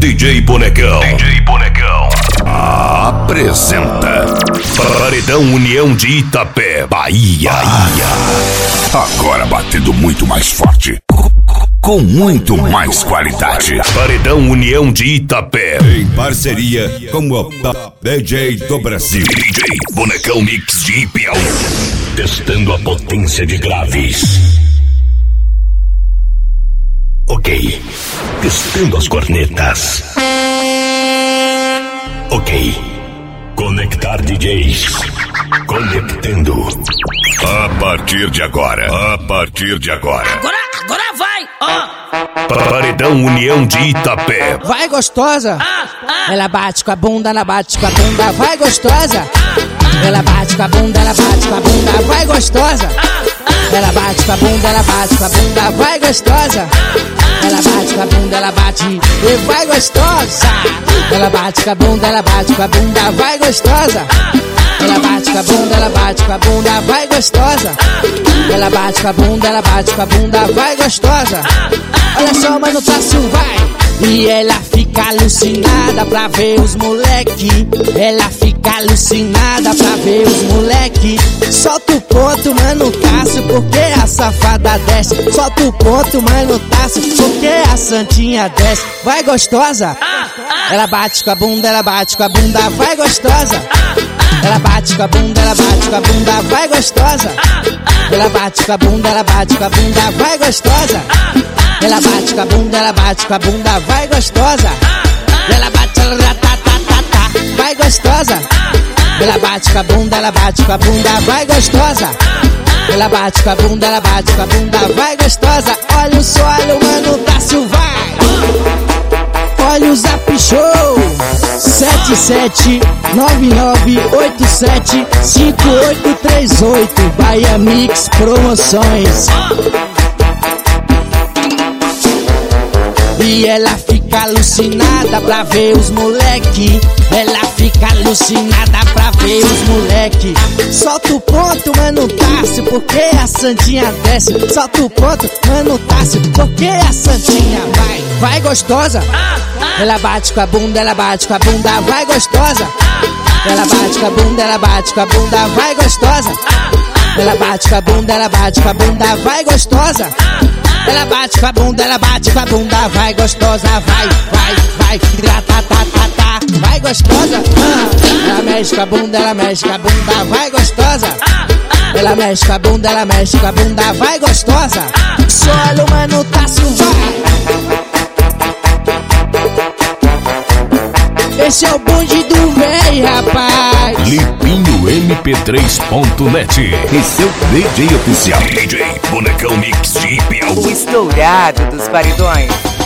DJ Bonecão. DJ Bonecão apresenta Paredão União de Itapé, Bahia. Agora batendo muito mais forte, com muito mais qualidade. Paredão União de Itapé, em parceria com o Top DJ do Brasil. DJ Bonecão Mix de Piauí, testando a potência de graves. Ok, testando as cornetas. Ok, conectar DJs. Conectando. A partir de agora. Agora vai, ó. Paredão União de Itapé. Vai gostosa. Ela bate com a bunda, ela bate com a bunda. Vai gostosa. Ela bate com a bunda, ela bate com a bunda. Vai gostosa. Ela bate com a bunda, ela bate com a bunda. Vai gostosa. Ela bate com a bunda, ela bate e vai gostosa. Ela bate com a bunda, ela bate com a bunda. Vai gostosa. Ela bate com a bunda, ela bate com a bunda. Vai gostosa. Ela bate com a bunda, ela bate com a bunda. Vai gostosa. Olha só, mano, Tássio, vai. E ela fica alucinada pra ver os moleque. Ela fica alucinada pra ver os moleque. Solta o ponto, mano, Tássio, porque a safada desce. Solta o ponto, mano, Tássio, porque a santinha desce. Vai gostosa. Ela bate com a bunda, ela bate com a bunda. Vai gostosa. Ela bate com a bunda, ela bate com a bunda. Vai gostosa. Ela bate com a bunda, ela bate com a bunda. Vai gostosa. Ela bate com a bunda, ela bate com a bunda. Vai gostosa. Ela bate, ela tá, tá, tá, tá. Vai gostosa. Ela bate com a bunda, ela bate com a bunda. Vai gostosa. Ela bate com a bunda, ela bate com a bunda. Vai gostosa. Olha o solo, mano, Tássio, vai. Olha o Zap Show 7799875838 Bahia Mix Promoções. E ela fica alucinada pra ver os moleque. Ela fica alucinada pra ver os moleque. Solta o ponto, mano, Tássio, porque a santinha desce. Solta o ponto, mano, Tássio, porque a santinha vai. Vai gostosa. Ela bate com a bunda, ela bate com a bunda. Vai gostosa. Ela bate com a bunda, ela bate com a bunda. Vai gostosa. Ela bate com a bunda, ela bate com a bunda. Vai gostosa. Ela bate com a bunda, ela bate com a bunda. Vai gostosa, vai, vai, vai. Tá, tá, tá, tá. Vai gostosa. Ela mexe com a bunda, ela mexe com a bunda. Vai gostosa. Ela mexe com a bunda, ela mexe com a bunda. Vai gostosa. Solo, mano, Tássio, vai. Esse é o bonde do véi, rapaz. LipinhoMP3.net. Esse é o DJ oficial. DJ Bonecão Mix de Piauí. O estourado dos paredões.